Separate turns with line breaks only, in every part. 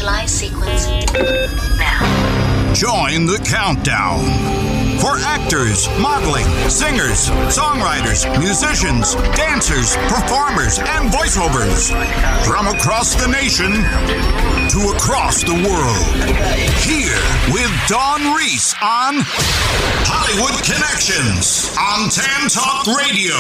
Initialize sequence now.
Join the countdown. For actors, modeling, singers, songwriters, musicians, dancers, performers, and voiceovers from across the nation to across the world. Here with Dawn Reese on Hollywood Connections on Tan Talk Radio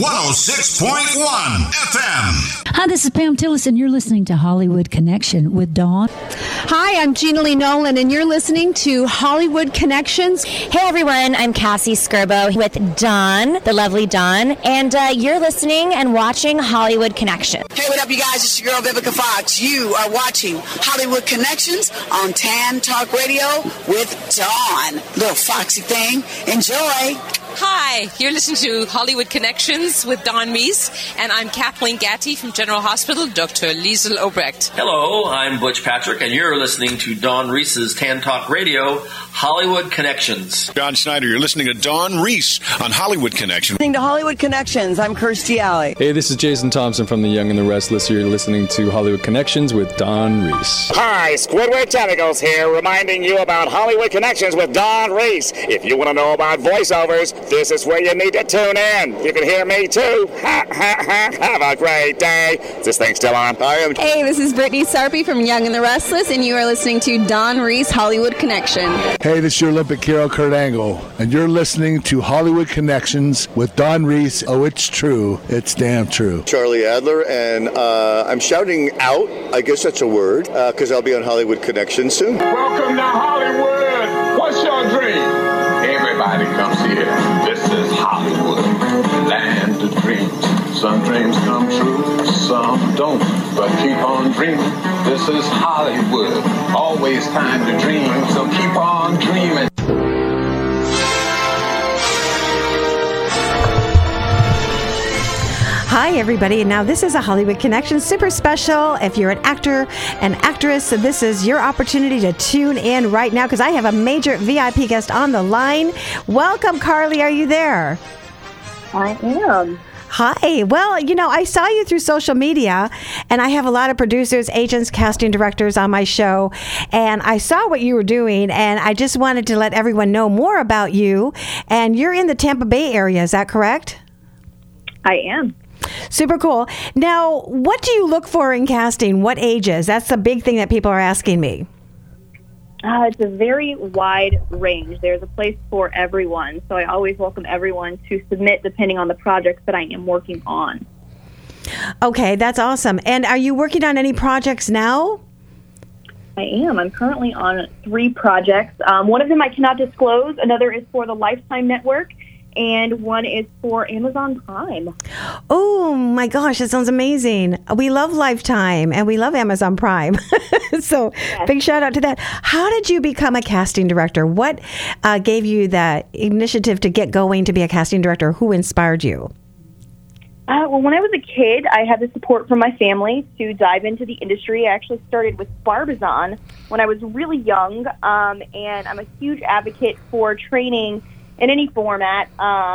106.1 FM.
Hi, this is Pam Tillis, and you're listening to Hollywood Connection with Dawn.
Hi, I'm Gina Lee Nolan, and you're listening to Hollywood Connections.
Hey, everyone. I'm Cassie Skirbo with Dawn, the lovely Dawn, and you're listening and watching Hollywood Connection.
Hey, what up, you guys? It's your girl, Vivica Fox. You are watching Hollywood Connections on Tan Talk Radio with Dawn. Little foxy thing. Enjoy.
Hi, you're listening to Hollywood Connections with Dawn Reese, and I'm Kathleen Gatty from General Hospital, Dr. Liesl Obrecht.
Hello, I'm Butch Patrick, and you're listening to Dawn Reese's Tan Talk Radio, Hollywood Connections.
John Schneider, you're listening to Dawn Reese on Hollywood Connections.
Listening to Hollywood Connections, I'm Kirstie Alley.
Hey, this is Jason Thompson from The Young and the Restless. You're listening to Hollywood Connections with Dawn Reese.
Hi, Squidward Tentacles here, reminding you about Hollywood Connections with Dawn Reese. If you want to know about voiceovers, this is where you need to tune in. You can hear me too. Ha, ha, ha. Have a great day. Is this thing still on?
Hey, this is Brittany Sarpy from Young and the Restless, and you are listening to Dawn Reese Hollywood Connection.
Hey, this is your Olympic hero, Kurt Angle, and you're listening to Hollywood Connections with Dawn Reese. Oh, it's true. It's damn true.
Charlie Adler, and I'm shouting out, I guess that's a word, because I'll be on Hollywood Connections soon.
Welcome to Hollywood. What's your dream? Everybody comes here. This is Hollywood, land of dreams. Some dreams come true, some don't, but keep on dreaming. This is Hollywood, always time to dream, so keep on dreaming.
Hi, everybody. Now, this is a Hollywood Connection super special. If you're an actor, an actress, this is your opportunity to tune in right now because I have a major VIP guest on the line. Welcome, Carly. Are you there?
I am.
Hi. Well, you know, I saw you through social media, and I have a lot of producers, agents, casting directors on my show, and I saw what you were doing, and I just wanted to let everyone know more about you. And you're in the Tampa Bay area, is that correct?
I am.
Super cool. Now, what do you look for in casting? What ages? That's the big thing that people are asking me.
It's a very wide range. There's a place for everyone. So I always welcome everyone to submit depending on the projects that I am working on.
Okay, that's awesome. And are you working on any projects now?
I am. I'm currently on 3 projects. One of them I cannot disclose. Another is for the Lifetime Network. And one is for Amazon Prime.
Oh, my gosh, that sounds amazing. We love Lifetime, and we love Amazon Prime. So yes. Big shout out to that. How did you become a casting director? What gave you the initiative to get going to be a casting director? Who inspired you?
Well, when I was a kid, I had the support from my family to dive into the industry. I actually started with Barbizon when I was really young, and I'm a huge advocate for training in any format.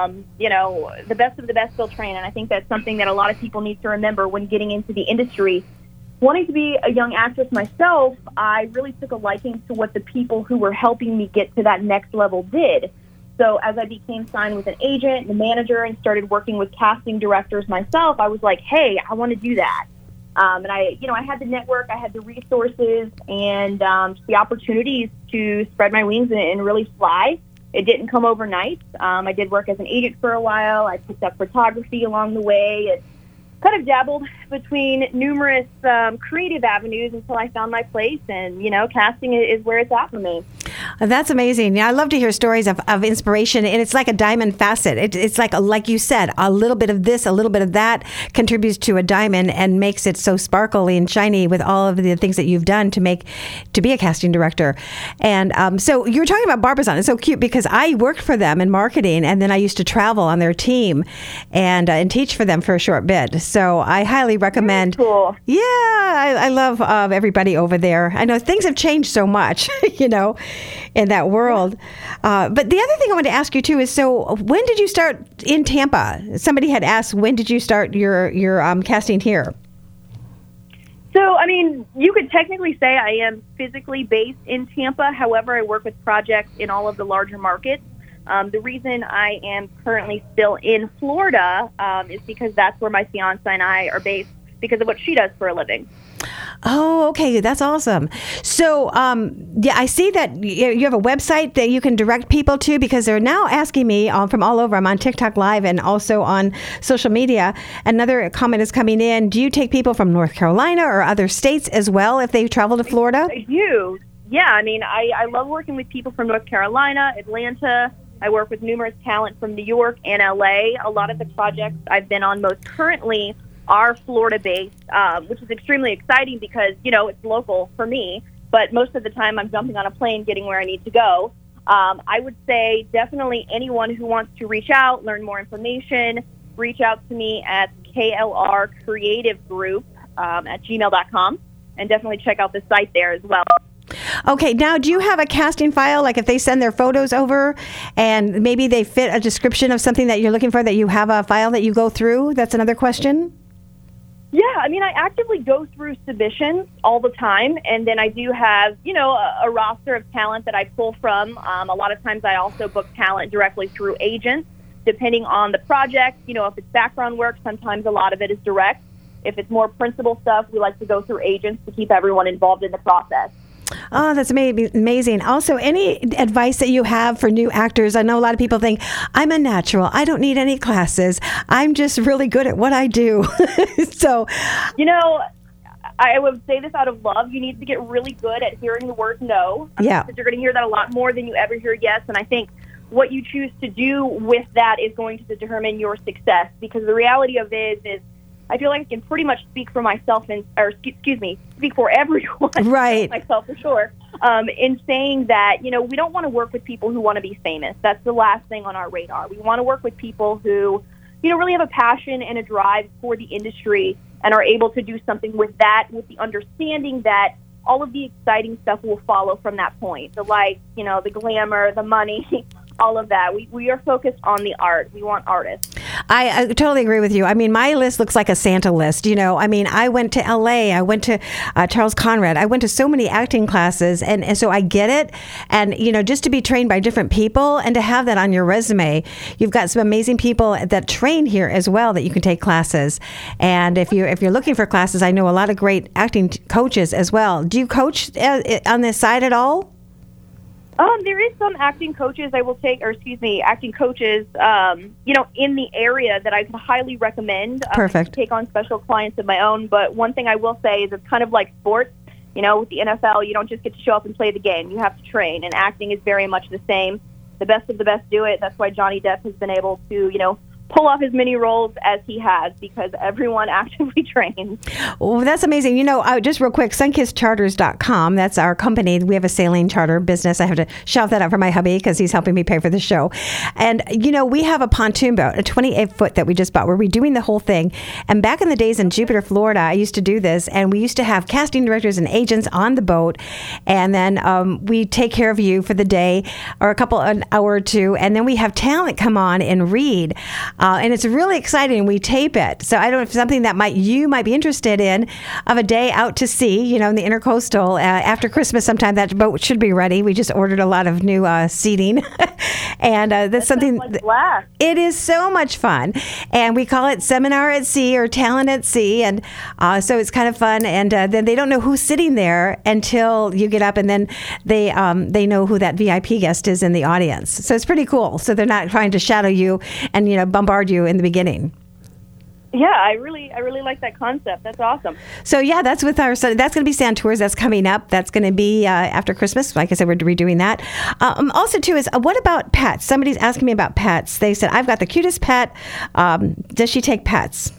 The best of the best will train, and I think that's something that a lot of people need to remember when getting into the industry. Wanting to be a young actress myself, I really took a liking to what the people who were helping me get to that next level did. So as I became signed with an agent and a manager and started working with casting directors myself, I was like, hey, I want to do that. And I had the network, I had the resources, and the opportunities to spread my wings and really fly. It didn't come overnight. I did work as an agent for a while. I picked up photography along the way. It kind of dabbled between numerous creative avenues until I found my place. And, casting is where it's at for me.
That's amazing. Yeah, I love to hear stories of inspiration, and it's like a diamond facet. It's like you said, a little bit of this, a little bit of that contributes to a diamond and makes it so sparkly and shiny with all of the things that you've done to be a casting director. And so you were talking about Barbizon. It's so cute because I worked for them in marketing, and then I used to travel on their team and teach for them for a short bit. So I highly recommend.
Very cool.
Yeah, I love everybody over there. I know things have changed so much, in that world. But the other thing I wanted to ask you too is, so when did you start in Tampa? Somebody had asked, when did you start your casting here?
So, I mean, you could technically say I am physically based in Tampa. However, I work with projects in all of the larger markets. The reason I am currently still in Florida is because that's where my fiance and I are based because of what she does for a living.
Oh, okay. That's awesome. So, I see that you have a website that you can direct people to, because they're now asking me from all over. I'm on TikTok Live and also on social media. Another comment is coming in. Do you take people from North Carolina or other states as well if they travel to Florida?
I do. Yeah. I mean, I love working with people from North Carolina, Atlanta. I work with numerous talent from New York and LA. A lot of the projects I've been on most currently are Florida-based, which is extremely exciting because, it's local for me. But most of the time I'm jumping on a plane, getting where I need to go. I would say definitely anyone who wants to reach out, learn more information, reach out to me at KLR Creative Group at gmail.com, and definitely check out the site there as well.
Okay, now do you have a casting file, like if they send their photos over and maybe they fit a description of something that you're looking for, that you have a file that you go through? That's another question.
Yeah, I mean, I actively go through submissions all the time, and then I do have, a roster of talent that I pull from. A lot of times I also book talent directly through agents, depending on the project. If it's background work, sometimes a lot of it is direct. If it's more principal stuff, we like to go through agents to keep everyone involved in the process.
Oh, that's amazing. Also, any advice that you have for new actors? I know a lot of people think, I'm a natural. I don't need any classes. I'm just really good at what I do. So,
I would say this out of love. You need to get really good at hearing the word no.
Yeah.
Because you're going to hear that a lot more than you ever hear yes. And I think what you choose to do with that is going to determine your success. Because the reality of it is I feel like I can pretty much speak for myself, speak for everyone.
Right.
Myself for sure. In saying that, we don't want to work with people who want to be famous. That's the last thing on our radar. We want to work with people who, really have a passion and a drive for the industry and are able to do something with that, with the understanding that all of the exciting stuff will follow from that point. The lights, the glamour, the money, all of that. We are focused on the art. We want artists.
I totally agree with you. I mean, my list looks like a Santa list. I went to LA. I went to Charles Conrad. I went to so many acting classes. And so I get it. And, just to be trained by different people and to have that on your resume, you've got some amazing people that train here as well that you can take classes. And if you're looking for classes, I know a lot of great acting coaches as well. Do you coach on this side at all?
There is some acting coaches acting coaches, in the area that I could highly recommend.
Perfect.
To take on special clients of my own. But one thing I will say is it's kind of like sports. With the NFL, you don't just get to show up and play the game. You have to train, and acting is very much the same. The best of the best do it. That's why Johnny Depp has been able to, pull off as many roles as he has, because everyone actively trains.
Well, that's amazing. Just real quick, sunkisscharters.com. That's our company. We have a sailing charter business. I have to shout that out for my hubby because he's helping me pay for the show. And, we have a pontoon boat, a 28-foot that we just bought. We're redoing the whole thing. And back in the days in Jupiter, Florida, I used to do this. And we used to have casting directors and agents on the boat. And then we take care of you for the day or an hour or two. And then we have talent come on and read. And it's really exciting. We tape it. So I don't know if something that you might be interested in, of a day out to sea, in the intercoastal. After Christmas sometime, that boat should be ready. We just ordered a lot of new seating. And that's something. It is so much fun. And we call it Seminar at Sea or Talent at Sea. And so it's kind of fun. And then they don't know who's sitting there until you get up. And then they know who that VIP guest is in the audience. So it's pretty cool. So they're not trying to shadow you and, bombard you in the beginning.
Yeah, I really like that concept. That's awesome.
So yeah, that's with that's going to be Sand Tours. That's coming up. That's going to be after Christmas. Like I said, we're redoing that. Also too is what about pets? Somebody's asking me about pets. They said, I've got the cutest pet. Does she take pets?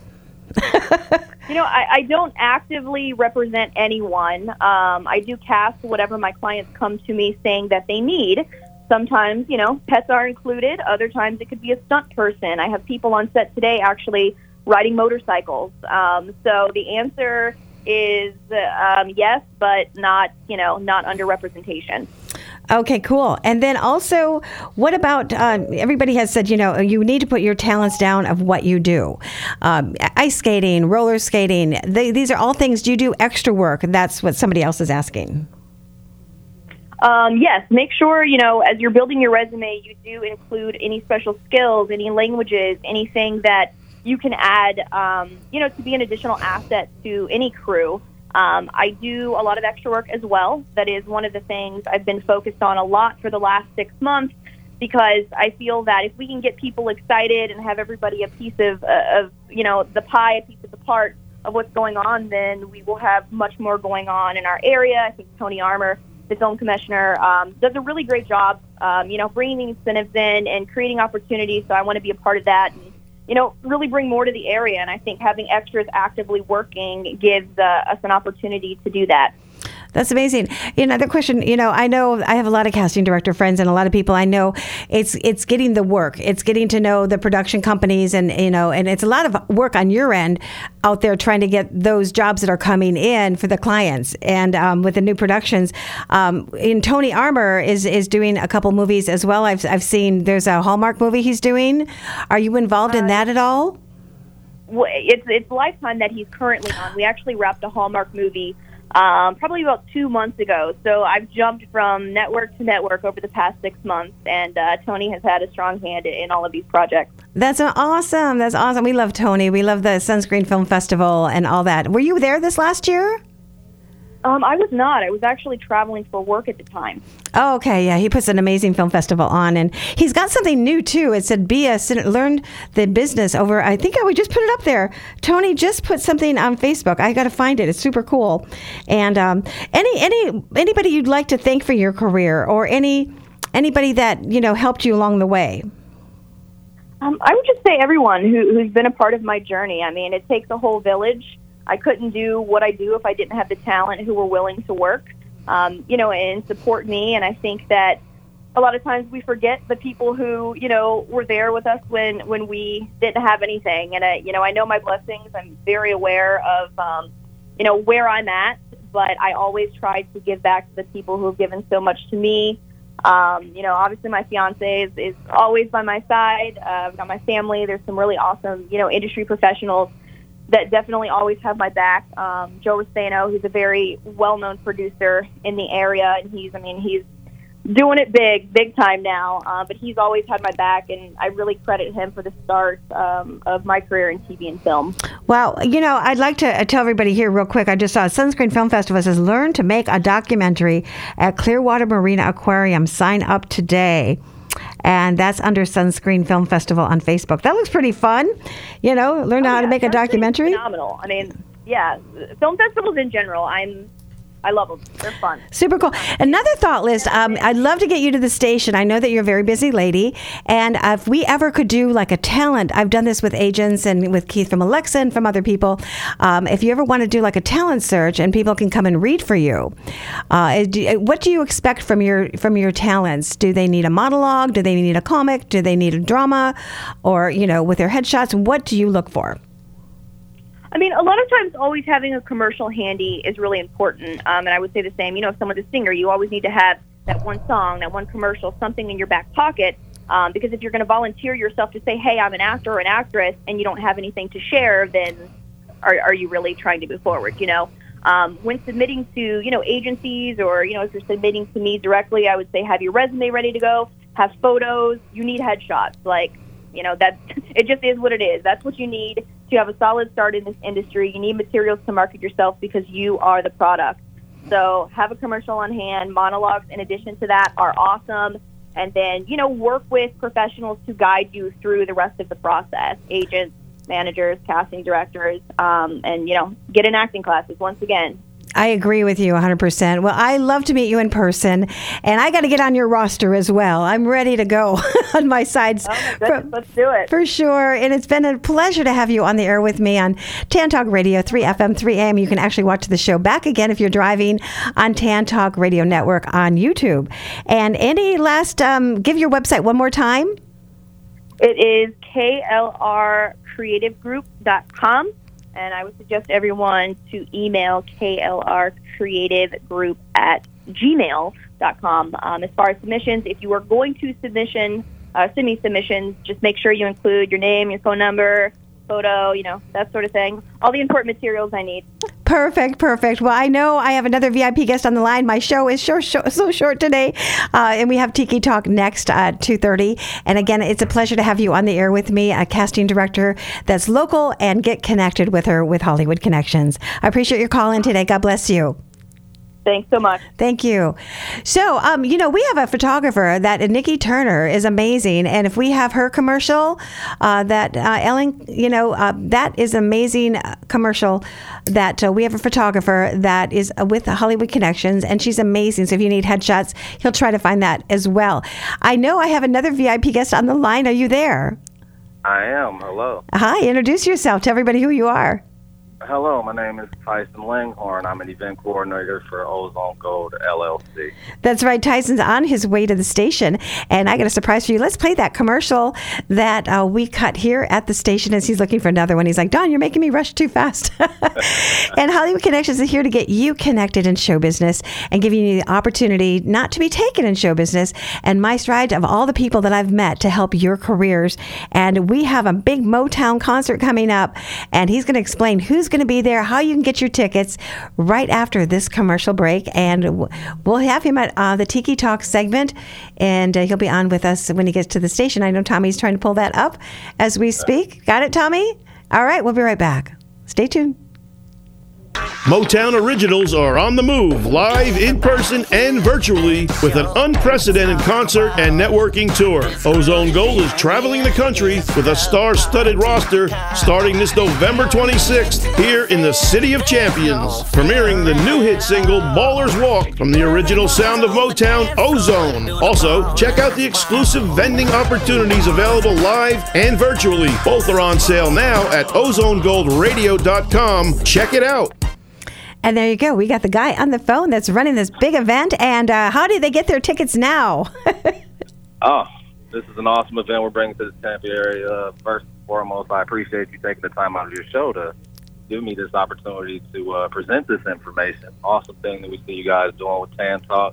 I don't actively represent anyone. I do cast whatever my clients come to me saying that they need. Sometimes, pets are included. Other times it could be a stunt person. I have people on set today actually riding motorcycles. So the answer is yes, but not, not under representation.
Okay, cool. And then also, what about, everybody has said, you need to put your talents down of what you do. Ice skating, roller skating, these are all things. Do you do extra work? That's what somebody else is asking.
Yes, make sure, as you're building your resume, you do include any special skills, any languages, anything that you can add, to be an additional asset to any crew. I do a lot of extra work as well. That is one of the things I've been focused on a lot for the last 6 months, because I feel that if we can get people excited and have everybody a piece of the pie, a piece of the part of what's going on, then we will have much more going on in our area. I think Tony Armour, the film commissioner, does a really great job, bringing the incentives in and creating opportunities. So I want to be a part of that and, really bring more to the area. And I think having extras actively working gives us an opportunity to do that.
That's amazing. The question, I know I have a lot of casting director friends and a lot of people I know. It's getting the work. It's getting to know the production companies and it's a lot of work on your end out there trying to get those jobs that are coming in for the clients. And with the new productions, Tony Armour is doing a couple movies as well. I've seen there's a Hallmark movie he's doing. Are you involved in that at all?
Well, it's Lifetime that he's currently on. We actually wrapped a Hallmark movie probably about 2 months ago. So I've jumped from network to network over the past 6 months, and Tony has had a strong hand in all of these projects.
That's awesome. That's awesome. We love Tony. We love the Sunscreen Film Festival and all that. Were you there this last year?
I was not. I was actually traveling for work at the time.
Oh, okay. Yeah, he puts an amazing film festival on, and he's got something new too. It said learn the business over. I think we just put it up there. Tony just put something on Facebook. I got to find it. It's super cool. And anybody you'd like to thank for your career, or anybody that helped you along the way?
I would just say everyone who's been a part of my journey. I mean, it takes a whole village. I couldn't do what I do if I didn't have the talent who were willing to work, and support me. And I think that a lot of times we forget the people who, were there with us when we didn't have anything. And, I know my blessings. I'm very aware of, where I'm at, but I always try to give back to the people who have given so much to me. Obviously my fiance is always by my side. I've got my family. There's some really awesome, industry professionals that definitely always have my back. Joe Rosano, who's a very well-known producer in the area, and he's doing it big time now, but he's always had my back, and I really credit him for the start of my career in TV and film.
Well, I'd like to tell everybody here real quick, I just saw Sunscreen Film Festival says, learn to make a documentary at Clearwater Marina Aquarium. Sign up today. And that's under Sunscreen Film Festival on Facebook. That looks pretty fun. Learn how to make a documentary.
Phenomenal. I mean, yeah, film festivals in general, I love them. They're fun.
Super cool. Another thought list. I'd love to get you to the station. I know that you're a very busy lady. And if we ever could do like a talent, I've done this with agents and with Keith from Alexa and from other people. If you ever want to do like a talent search and people can come and read for you, what do you expect from your talents? Do they need a monologue? Do they need a comic? Do they need a drama? Or, with their headshots, what do you look for?
I mean, a lot of times always having a commercial handy is really important. And I would say the same, if someone's a singer, you always need to have that one song, that one commercial, something in your back pocket. Because if you're going to volunteer yourself to say, hey, I'm an actor or an actress, and you don't have anything to share, then are you really trying to move forward, When submitting to, agencies or, if you're submitting to me directly, I would say have your resume ready to go, have photos, you need headshots. It just is what it is. That's what you need to have a solid start in this industry. You need materials to market yourself because you are the product. So have a commercial on hand. Monologues, in addition to that, are awesome. And then, work with professionals to guide you through the rest of the process. Agents, managers, casting directors, and, get in acting classes once again.
I agree with you 100%. Well, I love to meet you in person, and I got to get on your roster as well. I'm ready to go on my sides.
Oh my goodness, let's do it.
For sure. And it's been a pleasure to have you on the air with me on Tan Talk Radio, 3 FM, 3 AM. You can actually watch the show back again if you're driving on Tan Talk Radio Network on YouTube. And any last, give your website one more time.
It is klrcreativegroup.com. And I would suggest everyone to email klrcreativegroup at gmail.com. As far as submissions, if you are going to send me submissions, just make sure you include your name, your phone number, photo, that sort of thing. All the important materials I need.
Perfect. Well, I know I have another VIP guest on the line. My show is so short today. And we have Tiki Talk next at 2:30. And again, it's a pleasure to have you on the air with me, a casting director that's local, and get connected with her with Hollywood Connections. I appreciate your call in today. God bless you.
Thanks so much.
Thank you. So, we have a photographer that Nikki Turner is amazing. And if we have her commercial, Ellen, that is amazing commercial that we have a photographer that is with Hollywood Connections, and she's amazing. So if you need headshots, he'll try to find that as well. I know I have another VIP guest on the line. Are you there?
I am. Hello.
Hi. Introduce yourself. Tell everybody who you are.
Hello, my name is Tyson Langhorn. I'm an event coordinator for Ozone Gold LLC.
That's right. Tyson's on his way to the station, and I got a surprise for you. Let's play that commercial that we cut here at the station as he's looking for another one. He's like, Don, you're making me rush too fast. And Hollywood Connections is here to get you connected in show business and giving you the opportunity not to be taken in show business. And my stride of all the people that I've met to help your careers. And we have a big Motown concert coming up, and he's going to explain who's going to be there, how you can get your tickets right after this commercial break. And we'll have him at the Tiki Talk segment, and he'll be on with us when he gets to the station. I know Tommy's trying to pull that up as we speak. Got it, Tommy? All right, we'll be right back. Stay tuned.
Motown Originals are on the move, live, in person, and virtually, with an unprecedented concert and networking tour. Ozone Gold is traveling the country with a star-studded roster starting this November 26th here in the City of Champions, premiering the new hit single Ballers Walk from the original sound of Motown, Ozone. Also, check out the exclusive vending opportunities available live and virtually. Both are on sale now at OzoneGoldRadio.com. Check it out.
And there you go. We got the guy on the phone that's running this big event. And how do they get their tickets now?
This is an awesome event we're bringing to the Tampa area. First and foremost, I appreciate you taking the time out of your show to give me this opportunity to present this information. Awesome thing that we see you guys doing with Tan Talk.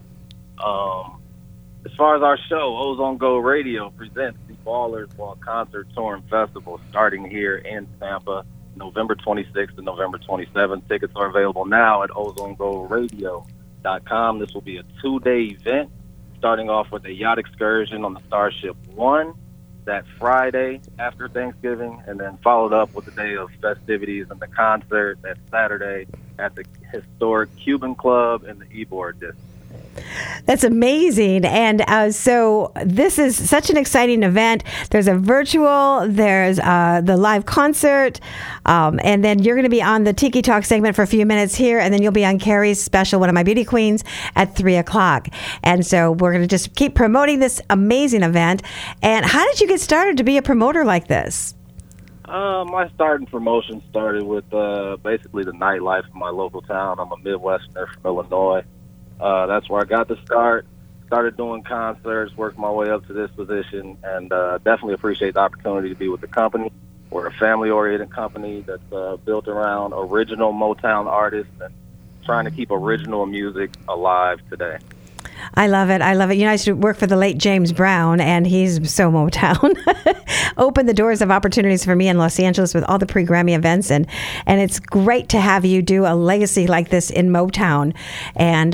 As far as our show, Ozone Gold Radio presents the Ballers Walk Concert Tour and Festival starting here in Tampa, November 26th and November 27th. Tickets are available now at OzoneGoldRadio.com. This will be a 2-day event, starting off with a yacht excursion on the Starship One that Friday after Thanksgiving, and then followed up with a day of festivities and the concert that Saturday at the historic Cuban Club in the Ybor District.
That's amazing. And so this is such an exciting event. There's a virtual, there's the live concert, and then you're going to be on the Tiki Talk segment for a few minutes here, and then you'll be on Carrie's special, One of My Beauty Queens, at 3 o'clock. And so we're going to just keep promoting this amazing event. And how did you get started to be a promoter like this?
My starting promotion started with basically the nightlife of my local town. I'm a Midwesterner from Illinois. That's where I got the start. Started doing concerts, worked my way up to this position, and definitely appreciate the opportunity to be with the company. We're a family-oriented company that's built around original Motown artists and trying to keep original music alive today.
I love it. I love it. You know, I used to work for the late James Brown, and he's so Motown. Opened the doors of opportunities for me in Los Angeles with all the pre-Grammy events, and it's great to have you do a legacy like this in Motown. And,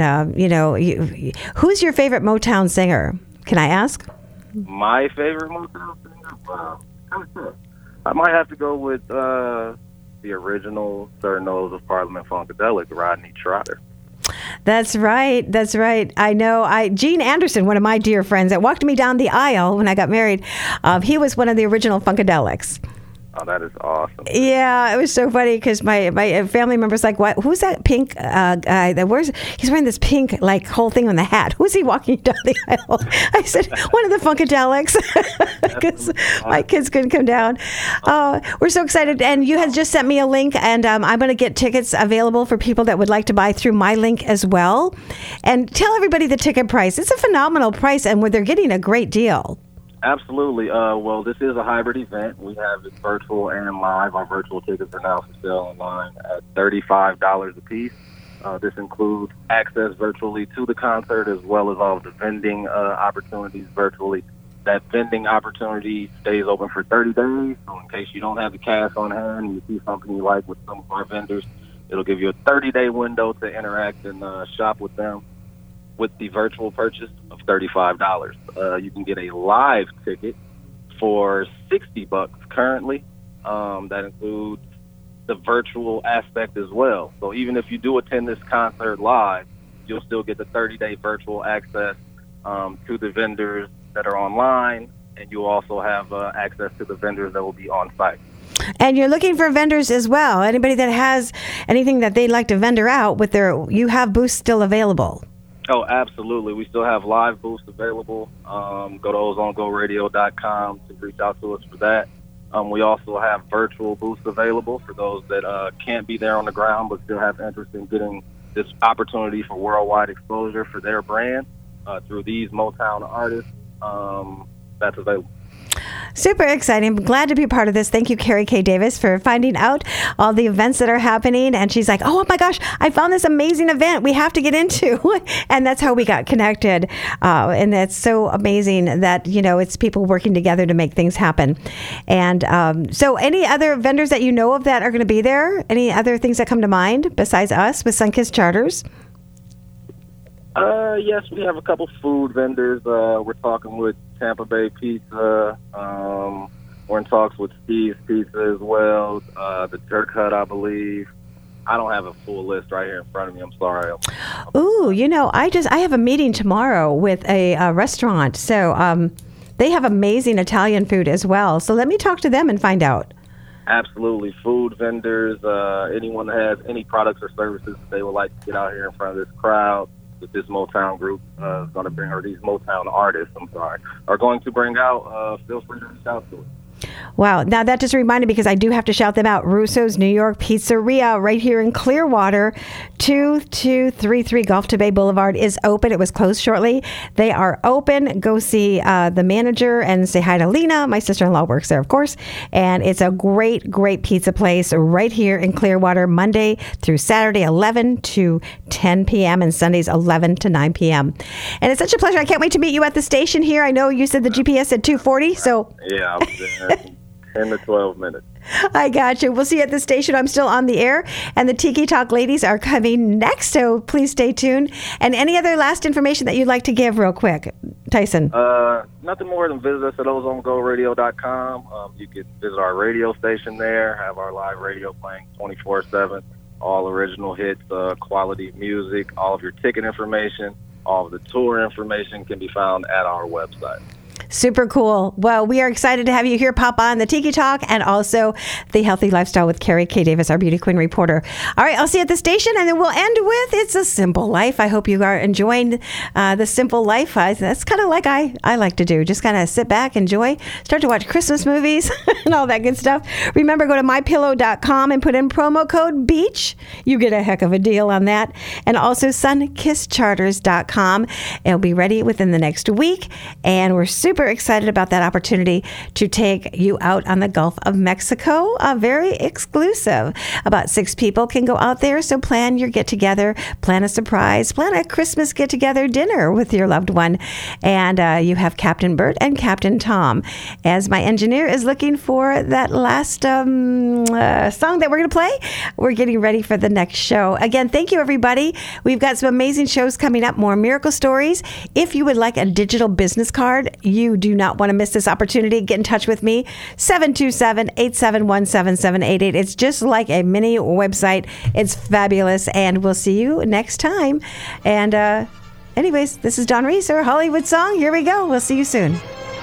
who's your favorite Motown singer? Can I ask?
My favorite Motown singer? I might have to go with the original Sir Nose of Parliament Funkadelic, Rodney Trotter.
That's right. That's right. I know. Gene Anderson, one of my dear friends that walked me down the aisle when I got married, he was one of the original Funkadelics.
Oh, that is awesome.
Yeah, it was so funny because my family member's like, "What? Who's that pink guy? He's wearing this pink whole thing on the hat. Who's he walking down the aisle?" I said, "One of the Funkadelics," because my kids couldn't come down. We're so excited, and you had just sent me a link, and I'm going to get tickets available for people that would like to buy through my link as well. And tell everybody the ticket price. It's a phenomenal price, and they're getting a great deal.
Absolutely. Well, this is a hybrid event. We have it virtual and live. Our virtual tickets are now for sale online at $35 a piece. This includes access virtually to the concert as well as all of the vending opportunities virtually. That vending opportunity stays open for 30 days, so in case you don't have the cash on hand and you see something you like with some of our vendors, it'll give you a 30-day window to interact and shop with them. With the virtual purchase of $35, you can get a live ticket for $60 currently. That includes the virtual aspect as well. So even if you do attend this concert live, you'll still get the 30-day virtual access to the vendors that are online, and you also have access to the vendors that will be on site.
And you're looking for vendors as well. Anybody that has anything that they'd like to vendor out with you have booths still available.
Oh, absolutely. We still have live booths available. Go to OzoneGoRadio.com to reach out to us for that. We also have virtual booths available for those that can't be there on the ground but still have interest in getting this opportunity for worldwide exposure for their brand through these Motown artists. That's available.
Super exciting. I'm glad to be a part of this. Thank you, Carrie K. Davis, for finding out all the events that are happening. And she's like, oh my gosh, I found this amazing event we have to get into. And that's how we got connected. And that's so amazing that, it's people working together to make things happen. And so any other vendors that you know of that are going to be there? Any other things that come to mind besides us with Sunkist Charters?
Yes, we have a couple food vendors. We're talking with Tampa Bay Pizza. We're in talks with Steve's Pizza as well. The Jerk Hut, I believe. I don't have a full list right here in front of me. I'm sorry.
Ooh, I have a meeting tomorrow with a restaurant. So they have amazing Italian food as well. So let me talk to them and find out.
Absolutely. Food vendors, anyone that has any products or services that they would like to get out here in front of this crowd. That this Motown group is going to bring, or these Motown artists, are going to bring out, feel free to reach out to us.
Wow. Now that just reminded me because I do have to shout them out. Russo's New York Pizzeria right here in Clearwater, 2233 Gulf to Bay Boulevard is open. It was closed shortly. They are open. Go see the manager and say hi to Lena. My sister-in-law works there, of course. And it's a great, great pizza place right here in Clearwater, Monday through Saturday, 11 to 10 p.m. and Sundays, 11 to 9 p.m. And it's such a pleasure. I can't wait to meet you at the station here. I know you said the GPS said 2:40, so...
Yeah, I was there. 10 to 12 minutes.
I got you. We'll see you at the station. I'm still on the air, and the Tiki Talk ladies are coming next, so please stay tuned. And any other last information that you'd like to give real quick, Tyson?
Nothing more than visit us at OzoneGoRadio.com. You can visit our radio station there, have our live radio playing 24/7, all original hits, quality music, all of your ticket information, all of the tour information can be found at our website.
Super cool. Well, we are excited to have you here pop on the Tiki Talk and also the Healthy Lifestyle with Carrie K. Davis, our beauty queen reporter. All right, I'll see you at the station, and then we'll end with It's a Simple Life. I hope you are enjoying the simple life. That's kind of like I like to do. Just kind of sit back, enjoy, start to watch Christmas movies and all that good stuff. Remember, go to mypillow.com and put in promo code BEACH. You get a heck of a deal on that. And also sunkisscharters.com. It'll be ready within the next week, and we're super excited about that opportunity to take you out on the Gulf of Mexico. Very exclusive. About 6 people can go out there, so plan your get-together, plan a surprise, plan a Christmas get-together dinner with your loved one. And you have Captain Bert and Captain Tom. As my engineer is looking for that last song that we're going to play, we're getting ready for the next show. Again, thank you, everybody. We've got some amazing shows coming up, more miracle stories. If you would like a digital business card, you do not want to miss this opportunity. Get in touch with me, 727-871-7788. It's just like a mini website. It's fabulous, and we'll see you next time. And anyways, this is Dawn Reese, our Hollywood song. Here we go. We'll see you soon.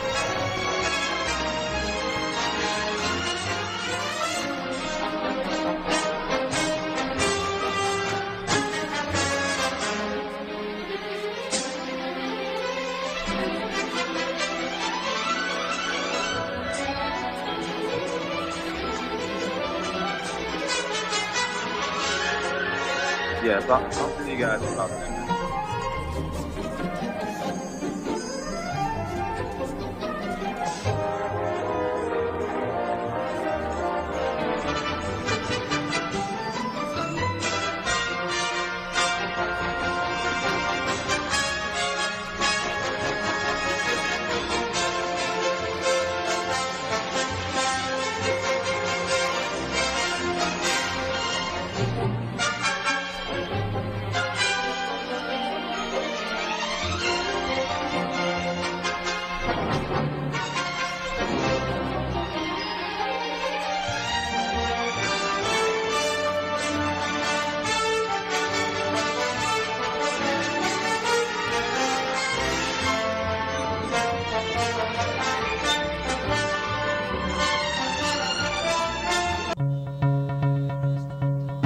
Yes, I'll see you guys about that.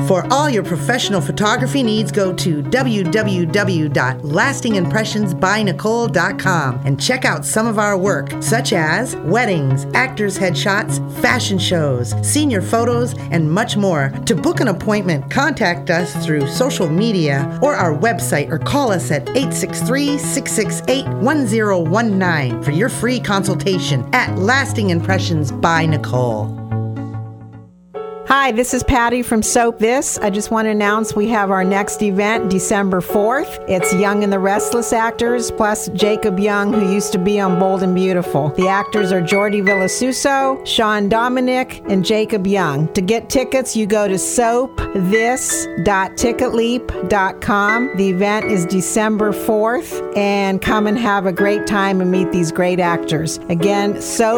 For all your professional photography needs, go to www.lastingimpressionsbynicole.com and check out some of our work, such as weddings, actors' headshots, fashion shows, senior photos, and much more. To book an appointment, contact us through social media or our website, or call us at 863-668-1019 for your free consultation at Lasting Impressions by Nicole.
Hi, this is Patty from Soap This. I just want to announce we have our next event December 4th. It's Young and the Restless actors plus Jacob Young, who used to be on Bold and Beautiful. The actors are Jordi Villasuso, Sean Dominic, and Jacob Young. To get tickets, you go to soapthis.ticketleap.com. The event is December 4th, and come and have a great time and meet these great actors. Again,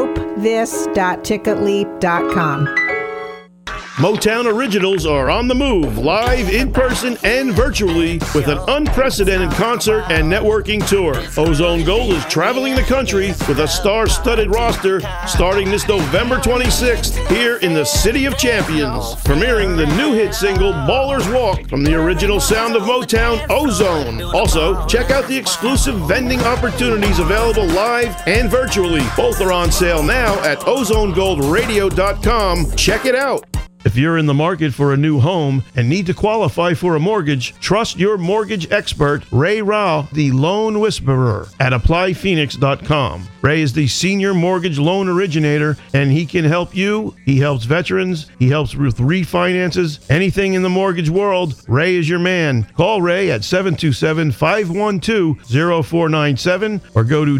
soapthis.ticketleap.com.
Motown Originals are on the move, live, in person, and virtually, with an unprecedented concert and networking tour. Ozone Gold is traveling the country with a star-studded roster starting this November 26th here in the City of Champions, premiering the new hit single Baller's Walk from the original sound of Motown, Ozone. Also, check out the exclusive vending opportunities available live and virtually. Both are on sale now at ozonegoldradio.com. Check it out. If you're in the market for a new home and need to qualify for a mortgage, trust your mortgage expert, Ray Rao, the Loan Whisperer, at applyphoenix.com. Ray is the senior mortgage loan originator, and he can help you. He helps veterans. He helps with refinances. Anything in the mortgage world, Ray is your man. Call Ray at 727-512-0497 or go to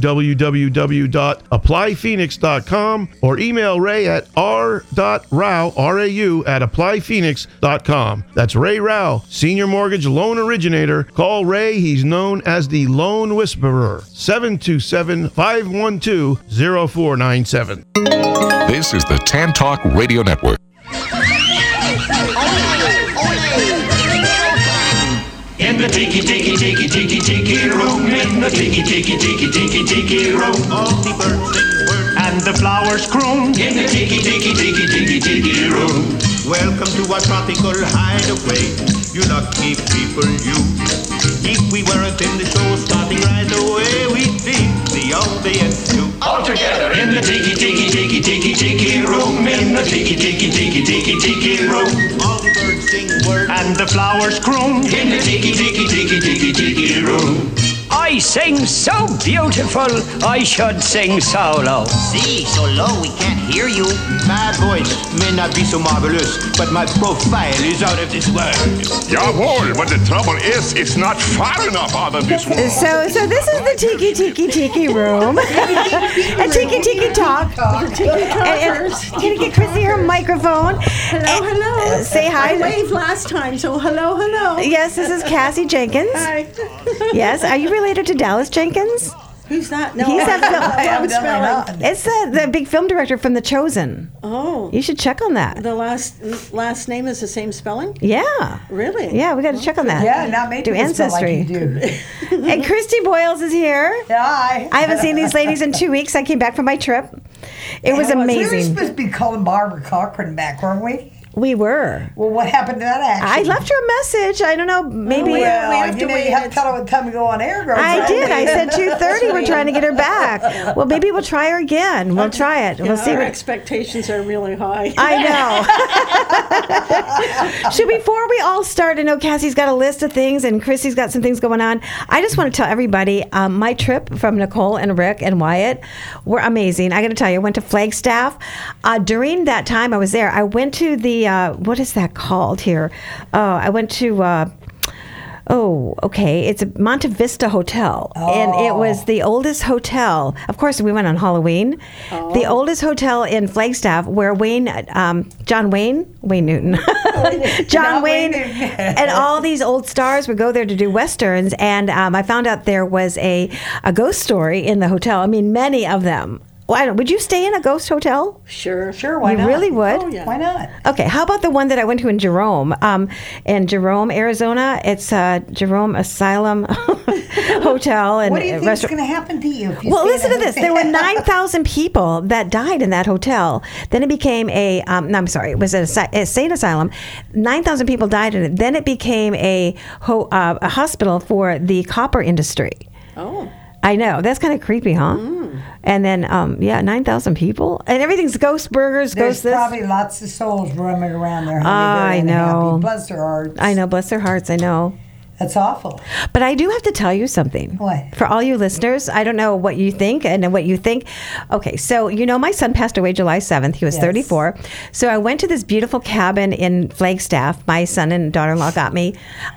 www.applyphoenix.com or email Ray at r.rao, R-A-U, at applyphoenix.com. That's Ray Rao, senior mortgage loan originator. Call Ray. He's known as the Loan Whisperer. 727-512-0497.
This is the Tan Talk Radio Network.
In the tiki room, in the tiki room, all the birds sing words and the flowers croon. In the tiki room. Welcome to our tropical hideaway, you lucky people, you. If we weren't in the show starting right away, we'd be the audience too. All together in the tiki room, in the tiki room. All the birds sing words and the flowers croon. In the tiki room. I sing so beautiful, I should sing solo.
See, so low we can't hear you. My voice may not be so marvelous, but my profile is out of this world.
Jawohl, but the trouble is, it's not far enough out of this world.
So this is the tiki room. And tiki talk. And can you get Chrissy her microphone?
Hello.
Say hi.
I waved last time, so hello.
Yes, this is Cassie Jenkins.
Hi.
Yes, are you related to Dallas Jenkins?
Who's that? No,
he's that
film.
It's the big film director from The Chosen.
Oh,
you should check on that.
The last name is the same spelling.
Yeah,
really.
Yeah, we got to check on that.
Yeah, not made
do
to
ancestry.
Like you do.
And Christy Boyles is here.
Hi.
I haven't seen these ladies in 2 weeks. I came back from my trip. It was amazing.
We were supposed to be calling Barbara Cochran back, weren't we?
We were.
Well, what happened to that action?
I left her a message. I don't know. Maybe
we have to wait. You have to tell her what time to go on air.
I did. I said 2:30. We're trying to get her back. Well, maybe we'll try her again. We'll try it. We'll see.
Our expectations are really high.
I know. So before we all start, I know Cassie's got a list of things and Chrissy's got some things going on. I just want to tell everybody my trip from Nicole and Rick and Wyatt were amazing. I got to tell you, I went to Flagstaff. During that time I was there, I went to the what is that called here? I went to it's a Monte Vista Hotel, and it was the oldest hotel. Of course, we went on Halloween. The oldest hotel in Flagstaff, where John Wayne Newton, and all these old stars would go there to do westerns. And I found out there was a ghost story in the hotel. I mean, many of them. Would you stay in a ghost hotel?
Sure.
Why
you
not?
really would?
Oh, yeah.
Why not?
Okay, how about the one that I went to in Jerome, Arizona? It's Jerome Asylum Hotel and
What do you think is
restaurant.
going to happen to you? If you
Well,
stay
listen
in
to
a
this. There were
hotel?
9,000 people that died in that hotel. Then it became it was a state asylum. 9,000 people died in it. Then it became a hospital for the copper industry.
Oh.
I know. That's kind of creepy, huh? And then, 9,000 people. And everything's ghost burgers,
There's
ghost this.
probably lots of souls roaming around there. Honey.
I
They're
know.
happy. Bless their hearts.
I know. Bless their hearts. I know.
That's awful.
But I do have to tell you something.
What?
For all you listeners, I don't know what you think and what you think. Okay, so my son passed away July 7th. He was 34. So I went to this beautiful cabin in Flagstaff. My son and daughter-in-law got me.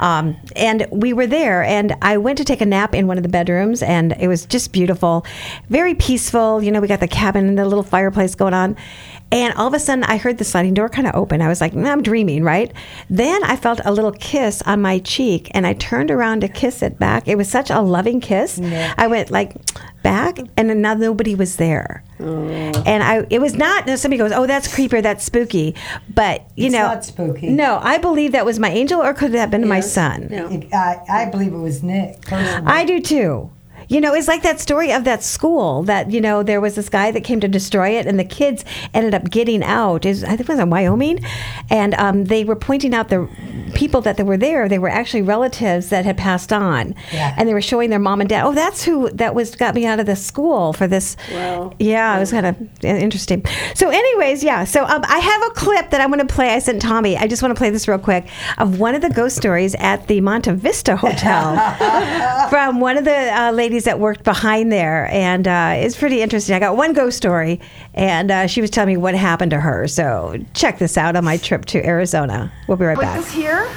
And we were there, and I went to take a nap in one of the bedrooms, and it was just beautiful. Very peaceful. We got the cabin and the little fireplace going on. And all of a sudden, I heard the sliding door kind of open. I was like, I'm dreaming, right? Then I felt a little kiss on my cheek, and I turned around to kiss it back. It was such a loving kiss.
Yeah.
I went back, and then now nobody was there. And it was not. Somebody goes, "Oh, that's creepy, or that's spooky," but
It's not spooky.
No, I believe that was my angel, or could it have been my son?
I believe it was Nick. Personally.
I do too. It's like that story of that school that, there was this guy that came to destroy it, and the kids ended up getting out. I think it was in Wyoming. And they were pointing out the people that were there. They were actually relatives that had passed on.
Yeah.
And they were showing their mom and dad, that's who got me out of the school for this.
Wow.
Yeah, it was kind of interesting. So anyways, so I have a clip that I want to play. I sent Tommy. I just want to play this real quick of one of the ghost stories at the Monte Vista Hotel from one of the ladies that worked behind there, and it's pretty interesting. I got one ghost story, and she was telling me what happened to her. So check this out on my trip to Arizona. We'll be right back.
This here?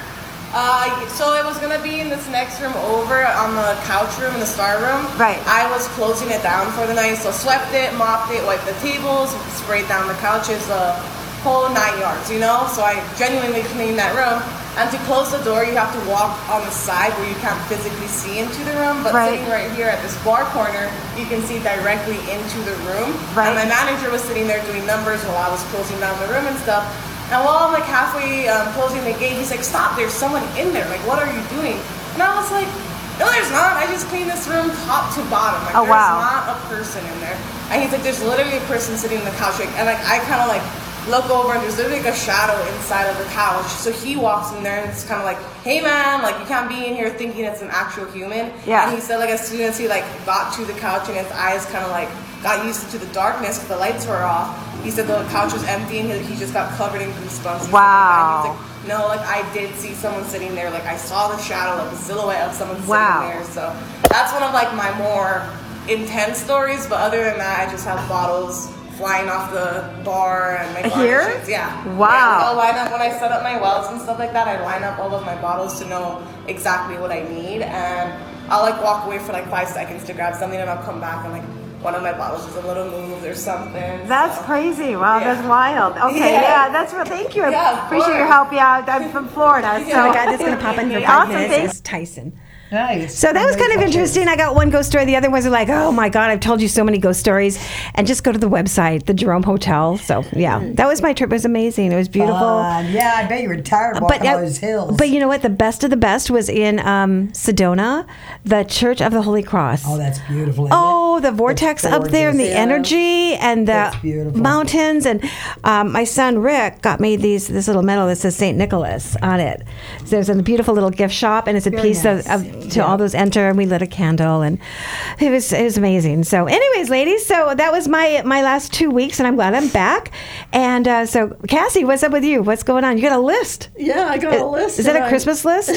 So it was gonna be in this next room over on the couch room in the star room.
Right.
I was closing it down for the night, so swept it, mopped it, wiped the tables, sprayed down the couches, the whole 9 yards, So I genuinely cleaned that room. And to close the door, you have to walk on the side where you can't physically see into the room. But sitting right here at this bar corner, you can see directly into the room.
Right.
And my manager was sitting there doing numbers while I was closing down the room and stuff. And while I'm halfway closing the gate, he's like, "Stop, there's someone in there. What are you doing?" And I was like, "No, there's not. I just cleaned this room top to bottom. There's not a person in there." And he's like, "There's literally a person sitting on the couch." And I kind of look over, and there's literally a shadow inside of the couch. So he walks in there, and it's kind of "Hey man, you can't be in here thinking it's an actual human."
Yeah.
And he said as soon as he got to the couch and his eyes kind of got used to the darkness because the lights were off, he said the couch was empty and he just got covered in goosebumps.
Wow.
He was like, "No, I did see someone sitting there. I saw the shadow, the silhouette of someone sitting there." So that's one of my more intense stories. But other than that, I just have bottles flying off the bar and my garnishes. Yeah.
Wow.
Yeah, I'll line up when I set up my wells and stuff like that. I line up all of my bottles to know exactly what I need, and I'll walk away for 5 seconds to grab something, and I'll come back and one of my bottles is a little moved or something.
That's crazy. Wow, that's wild. Okay, that's real. Thank you. I
Yeah,
appreciate your help. Yeah, I'm from Florida. So
Oh my
God, that's going to pop in for 5 awesome, minutes. thanks.
Is Tyson.
Nice.
So that was kind of interesting. I got one ghost story. The other ones are oh my God, I've told you so many ghost stories. And just go to the website, the Jerome Hotel. So yeah, that was my trip. It was amazing. It was beautiful.
Yeah, I bet you were tired walking all those hills.
But you know what? The best of the best was in Sedona, the Church of the Holy Cross.
Oh, that's beautiful.
Oh, the vortex up there and the energy and the mountains. And my son Rick got me this little medal that says St. Nicholas on it. So there's a beautiful little gift shop, and it's a piece of all those enter, and we lit a candle, and it was amazing. So anyways, ladies, so that was my last 2 weeks, and I'm glad I'm back. And so Cassie, what's up with you? What's going on? You got a list?
Yeah, I got a list.
Is that a Christmas list?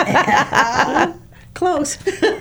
Close.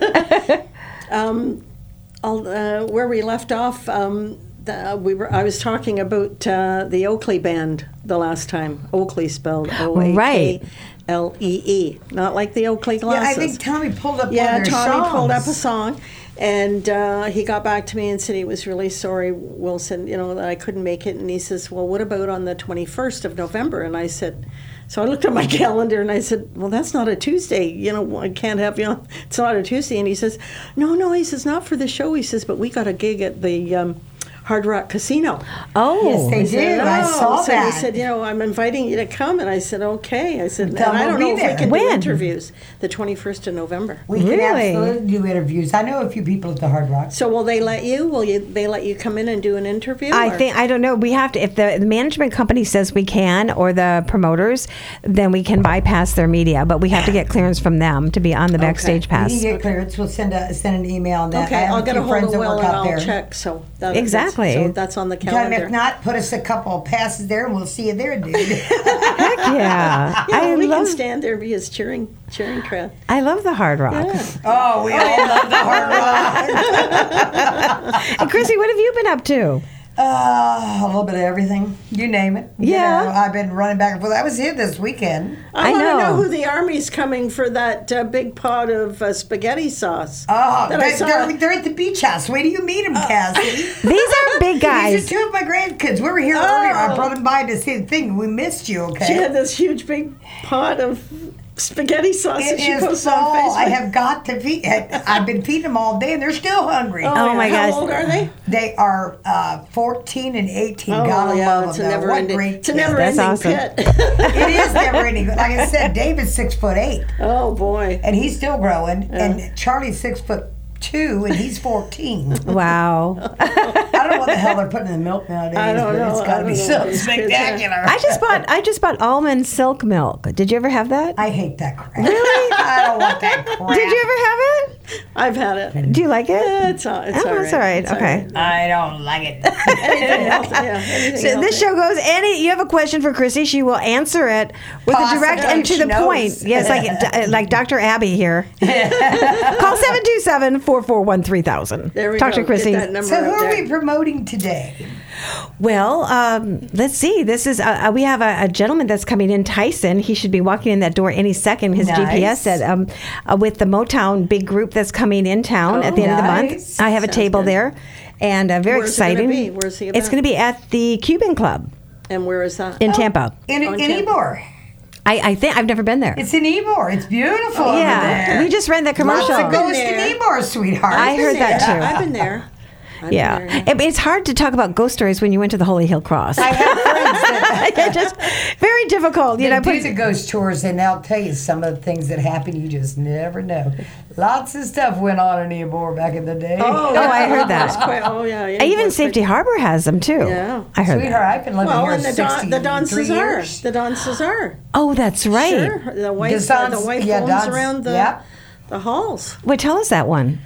Where we left off, I was talking about the Oakley band the last time. Oakley spelled O-A-K-L-E-E, not like the Oakley glasses.
Yeah, I think Tommy pulled up one of
Yeah,
their
Tommy
songs.
pulled up a song, and he got back to me and said he was really sorry, Wilson, that I couldn't make it. And he says, "Well, what about on the 21st of November?" And I said, so I looked at my calendar and I said, "Well, that's not a Tuesday. I can't have you on. It's not a Tuesday." And he says, No, he says, "Not for the show." He says, "But we got a gig at the Hard Rock Casino.
Oh,
yes, they did. I saw
so
that.
He said, I'm inviting you to come, and I said, okay. I said,
Tell
and I
them
don't
we'll
know
be
if we
there.
can
When?
do interviews. The 21st of November.
We can absolutely do interviews. I know a few people at the Hard Rock.
So will they let you? They let you come in and do an interview?
I don't know. We have to, if the management company says we can, or the promoters, then we can bypass their media, but we have to get clearance from them to be on the backstage pass.
We can get clearance. We'll send an email on that.
Okay,
I have
I'll
a
get
few
a hold
friends
of
that
Will
work
and
out
I'll
there.
check. So
Exactly.
that's on the
Tell them
calendar.
if not, put us a couple of passes there, and we'll see you there, dude.
Heck yeah.
We can stand there and be his cheering crowd.
I love the Hard Rock.
Oh, we all love the Hard Rock.
And Chrissy, what have you been up to?
A little bit of everything. You name it.
Yeah.
You know, I've been running back and forth. I was here this weekend.
I want to know who the army's coming for that big pot of spaghetti sauce.
Oh,
that I saw.
they're at the beach house. Where do you meet them, Cassie?
These are big guys.
These are two of my grandkids. We were here earlier. I brought them by to see the thing. We missed you, okay?
She had this huge big pot of spaghetti sauce that she posted on Facebook.
I have got to feed. I've been feeding them all day, and they're still hungry.
Oh my gosh! How old are they?
They are 14 and 18. God love
it's
them.
a never-ending
It's
a never-ending pit.
It is never-ending. Like I said, David's 6'8".
Oh boy!
And he's still growing. And Charlie's 6'2", and he's 14.
Wow!
I don't know what the hell they're putting in the milk nowadays.
I don't know.
It's got to be something spectacular.
I just bought almond silk milk. Did you ever have that?
I hate that crap.
Really?
I don't want that crap.
Did you ever have it?
I've had it.
Do you like it?
Yeah, it's all right.
It's all right. Okay.
I don't like it.
So this show goes. You have a question for Chrissy? She will answer it with a direct and to the point. Yes, like Dr. Abby here. Call 727-441-3000.
There we
Talk
go.
to Chrissy.
So who are we promoting today?
Well, let's see. This is we have a gentleman that's coming in, Tyson. He should be walking in that door any second. His GPS said with the Motown big group that's coming in town at the end of the month. I have a table there, and very exciting.
Where's he
It's going to be at the Cuban Club.
And where is that?
In Tampa.
In Ybor.
I think I've never been there.
It's in Ybor. It's beautiful over there.
We just ran that commercial.
Lots of ghosts in Ybor, sweetheart.
I heard that too.
I've been there.
It's hard to talk about ghost stories when you went to the Holy Hill Cross.
I have friends that
just very difficult.
They do the ghost tours, and they'll tell you some of the things that happen. You just never know. Lots of stuff went on in Ybor back in the day.
Oh, I heard that. Even Safety Harbor has them too.
Yeah,
I heard
Sweetheart,
that.
I've been living here 63 years.
The Don Cesar.
Oh, that's right.
Sure. The wife roams around the halls.
Wait, tell us that one.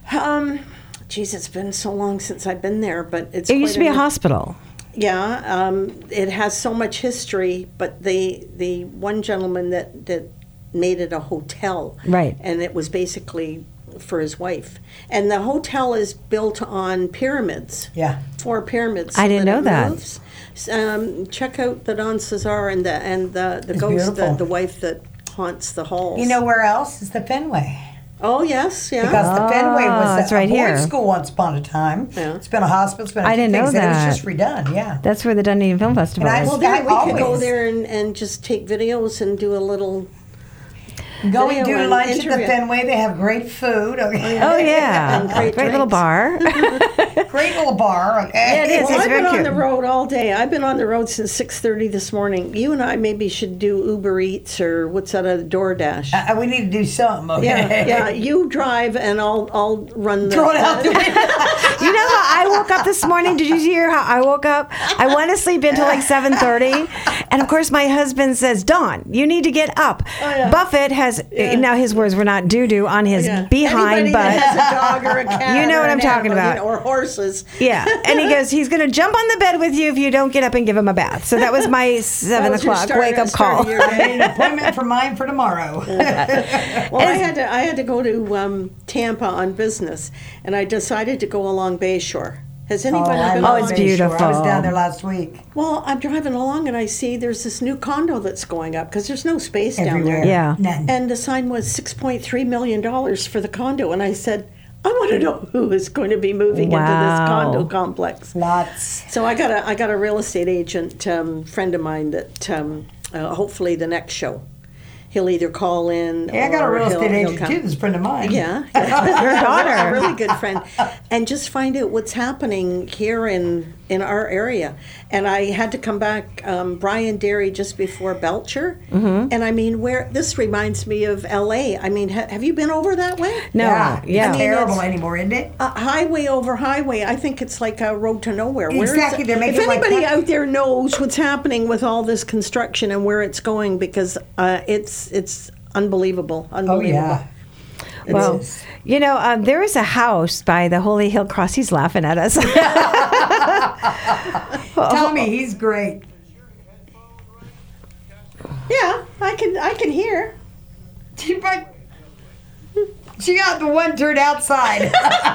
Geez, it's been so long since I've been there, but it's.
It used to be a hospital.
Yeah, it has so much history, but the one gentleman that made it a hotel,
right?
And it was basically for his wife, and the hotel is built on pyramids.
Yeah,
4 pyramids.
I didn't know that.
Moves. Check out the Don Cesar and the ghost, the wife that haunts the halls.
You know where else is the Fenway?
Oh yes, yeah.
Because the Fenway was
right
a
here.
boys' school once upon a time. Yeah. It's been a hospital. It's been
I didn't know
things,
that.
And it was just redone. Yeah.
That's where the Dunedin Film Festival is.
Well, there, we could go there and just take videos and do a little.
Go and do lunch at the Fenway. They have great food. Okay.
Oh yeah,
and
great little bar.
Great little bar. Okay.
Yeah, it is.
Well,
I've been on the road all day. I've been on the road since 6:30 this morning. You and I maybe should do Uber Eats or what's that? DoorDash.
We need to do something. Okay.
Yeah. You drive and I'll run the.
Throw it out the window.
You know how I woke up this morning? Did you hear how I woke up? I went to sleep until like 7:30, and of course my husband says, "Dawn, you need to get up." Oh, yeah. Buffett has now his words were not doo-doo on his behind,
Anybody
but
that has a dog or a cat,
you know what I'm talking about,
or horses.
Yeah, and he goes, he's going to jump on the bed with you if you don't get up and give him a bath. So that was my 7 o'clock wake up call.
I made an appointment for mine for tomorrow.
Well, I had to go to Tampa on business, and I decided to go along Bayshore. Has anybody been?
Oh, it's beautiful.
I was down there last week.
Well, I'm driving along and I see there's this new condo that's going up because there's no space
Everywhere.
down there.
Yeah.
None.
And the sign was $6.3 million for the condo, and I said, I want to know who is going to be moving into this condo complex.
Lots.
So I got a real estate agent friend of mine that hopefully the next show he'll either call in.
Yeah, I got a
or
real estate
he'll
agent
come.
too. That's a friend of mine.
Yeah,
Your daughter.
a really good friend, and just find out what's happening here in our area. And I had to come back, Brian Dairy, just before Belcher, and I mean, where this reminds me of L.A. I mean, have you been over that way?
No.
Yeah,
Yeah.
it's terrible anymore, isn't it?
Highway over highway. I think it's like a road to nowhere. Where is
Exactly,
it?
they're making
if
like
anybody
that-
out there knows what's happening with all this construction and where it's going, because it's unbelievable. Unbelievable.
yeah.
Well, you know, there is a house by the Holy Hill Cross. He's laughing at us.
Tommy, he's great.
Yeah, I can hear.
She got the one turned outside.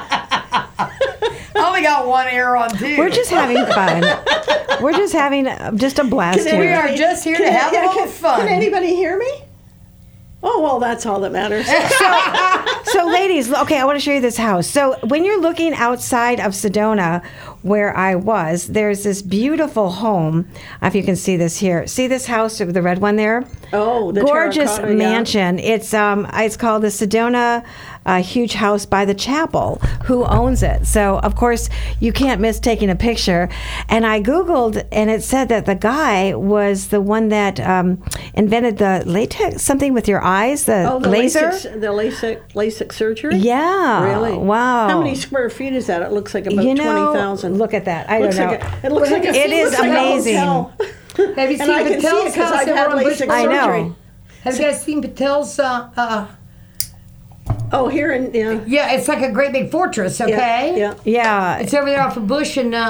I only got one ear on too.
We're just having fun. We're just having just a blast
We
here.
are just here to have a little fun.
Can anybody hear me? Oh, well, that's all that matters.
So, ladies, okay, I want to show you this house. So, when you're looking outside of Sedona, where I was, there's this beautiful home. If you can see this here, see this house, the red one there?
Oh, the
gorgeous
terracotta, yeah.
mansion. It's called the Sedona Huge House by the Chapel. Who owns it? So, of course, you can't miss taking a picture. And I Googled, and it said that the guy was the one that invented the latex, something with your eyes, the laser.
LASIK surgery?
Yeah.
Really?
Wow.
How many square feet is that? It looks like about 20,000.
Look at that. I don't know.
It looks like
It is amazing.
Have you
And I
seen
can see it
Patel's
'cause
house
I've
over
had
on
LASIK
Bushwick?
I know.
surgery.
Have you guys seen Patel's?
Oh, here in
Yeah, it's like a great big fortress. Okay.
Yeah.
Yeah.
It's over there off of Bush and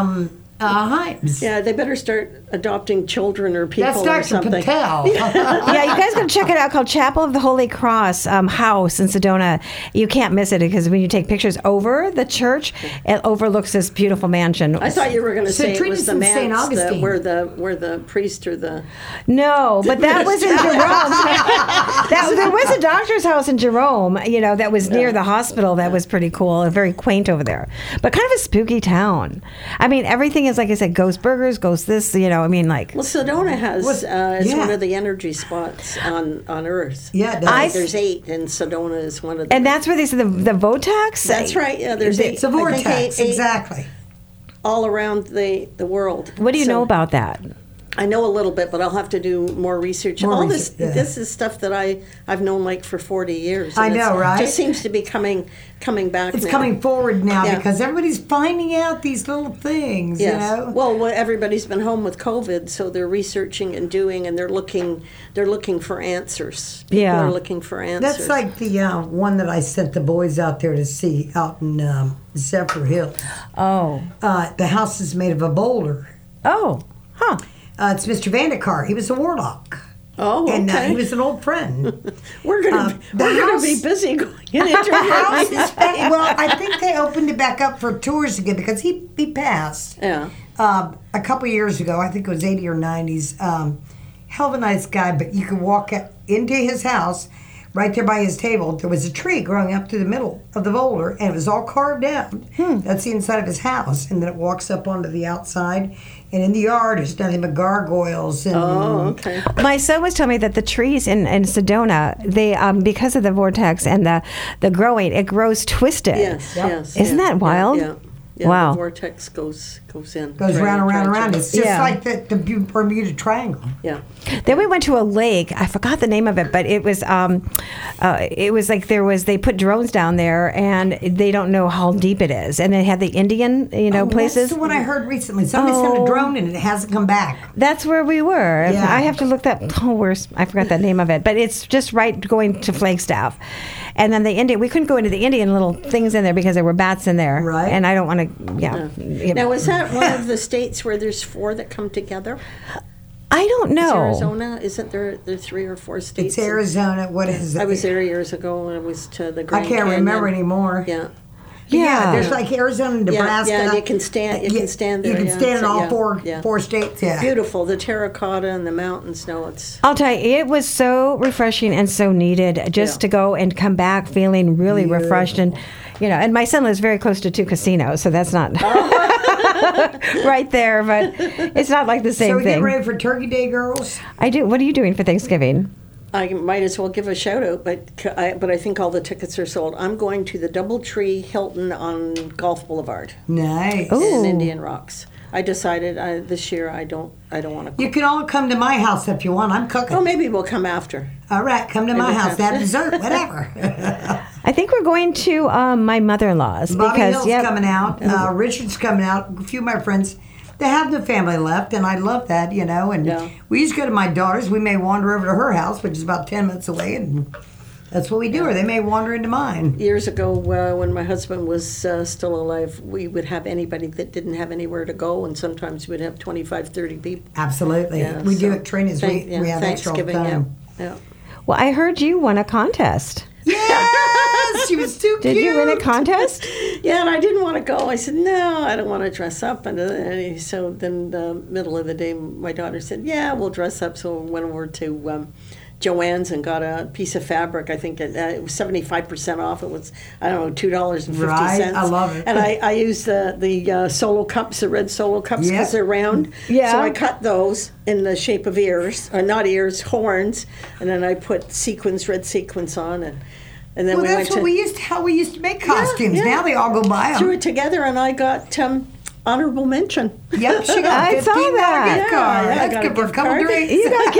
Himes.
Yeah, they better start adopting children or people
That's
or
Dr.
something.
Patel.
Yeah, you guys got to check it out. Called Chapel of the Holy Cross House in Sedona. You can't miss it because when you take pictures over the church, it overlooks this beautiful mansion.
I thought you were going to
So
say it
Triny's
was the
in St.
manse
Augustine.
where the priest or the
No, but that was in Jerome. There was a doctor's house in Jerome, you know, that was near the hospital. That was pretty cool, very quaint over there, but kind of a spooky town. I mean, everything is, like I said, ghost burgers, ghost this, you know. I mean, like.
Well, Sedona has is
yeah.
one of the energy spots on Earth.
Yeah, it does.
There's 8, and Sedona is one of them.
And that's where they said the Votex.
That's right. Yeah, there's 8.
It's a
I think
vortex,
8
exactly.
all around the world.
What do you know about that?
I know a little bit, but I'll have to do more research.
More
All
research, yeah.
this is stuff that I've known like for 40 years.
I
and
know, right?
Just seems to be coming back.
It's
now.
coming forward now
Yeah.
because everybody's finding out these little things,
Yes.
you know?
Well, everybody's been home with COVID, so they're researching and doing, and they're looking for answers. People
Yeah.
are looking for answers.
That's like the one that I sent the boys out there to see out in Zephyr Hills.
Oh.
The house is made of a boulder.
Oh. Huh.
It's Mr. Vandekar. He was a warlock.
Oh, okay.
And he was an old friend.
We're gonna be busy going into
The house is well, I think they opened it back up for tours again because he passed.
Yeah.
A couple years ago, I think it was 80 or 90s. Hell of a nice guy, but you could walk into his house. Right there by his table, there was a tree growing up through the middle of the boulder, and it was all carved out. That's the inside of his house, and then it walks up onto the outside. And in the yard, there's nothing but gargoyles. And,
okay.
My son was telling me that the trees in Sedona, they because of the vortex and the growing, it grows twisted.
Yes, yes.
Isn't that wild?
Yeah.
Wow.
The vortex goes in.
Goes round and round and round. It's just
Yeah.
like the Bermuda Triangle.
Yeah.
Then we went to a lake. I forgot the name of it, but it was like they put drones down there, and they don't know how deep it is, and they had the Indian places.
That's the one I heard recently. Somebody sent a drone and it hasn't come back.
That's where we were.
Yeah.
I have to look that. I forgot the name of it, but it's just right going to Flagstaff, and then the Indian. We couldn't go into the Indian little things in there because there were bats in there,
right?
And I don't want to. Yeah.
Now, is that one of the states where there's 4 that come together?
I don't know.
Is Arizona? Isn't there 3 or 4 states?
It's Arizona. What is it?
I was there years ago when I was to the Grand
I can't
Canyon.
remember anymore.
Yeah.
Yeah, there's like Arizona and Nebraska.
Yeah, and you can stand. You can stand there.
You can
yeah,
stand in all
yeah.
four states. Yeah,
beautiful. The terracotta and the mountain snow.
I'll tell you, it was so refreshing and so needed just to go and come back feeling really refreshed and. And my son lives very close to 2 casinos, so that's not right there, but it's not like the same
thing. So we
thing.
get ready for Turkey Day, girls?
I do. What are you doing for Thanksgiving?
I might as well give a shout out, but I think all the tickets are sold. I'm going to the DoubleTree Hilton on Gulf Boulevard.
Nice.
In Indian Rocks. I decided this year I don't want to cook.
You can all come to my house if you want. I'm cooking.
Oh, maybe we'll come after.
All right, come to my house. Have dessert, whatever.
I think we're going to my mother-in-law's.
Bobby Hill's coming out. Richard's coming out. A few of my friends. They have the family left, and I love that, you know. And we used to go to my daughter's. We may wander over to her house, which is about 10 minutes away, and that's what we do. Or they may wander into mine.
Years ago, when my husband was still alive, we would have anybody that didn't have anywhere to go, and sometimes we'd have 25, 30 people.
Absolutely.
Yeah,
we do at trainings. We have extra all the
Thanksgiving,
time.
yeah.
Well, I heard you won a contest.
Yes, she was too
Did you win a contest?
Yeah, and I didn't want to go. I said, no, I don't want to dress up. And so then the middle of the day, my daughter said, yeah, we'll dress up. So we went over to Joann's and got a piece of fabric. I think it was 75% off. It was, I don't know, $2.50.
Right, I love it.
And I used the solo cups, the red solo cups, because they're round.
Yeah.
So I cut those in the shape of ears, or not ears, horns. And then I put red sequins on. And then
well,
we
that's
went
how we used to make costumes.
Yeah.
Now they all go buy them.
Threw it together, and I got honorable mention.
Yep, she got
I saw that.
gift card.
Yeah, I
That's
got
good
a
for a
gift
couple
card.
drinks.
You got